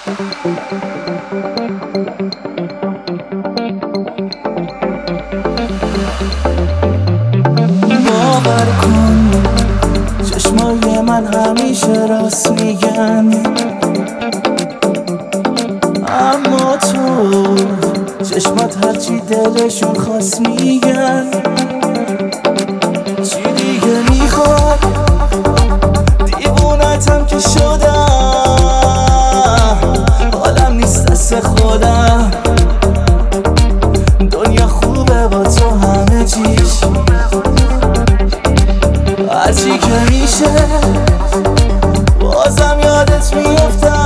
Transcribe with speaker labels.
Speaker 1: باور کن چشمای من همیشه راست میگن، اما تو چشمات هرچی دلشون خواست میگن. چی دیگه میخواد؟ دیوونتم که شدم، حالم نیست دست خودم. دنیا خوبه با تو همه چیش، هرچی که میشه بازم یادت میفتم.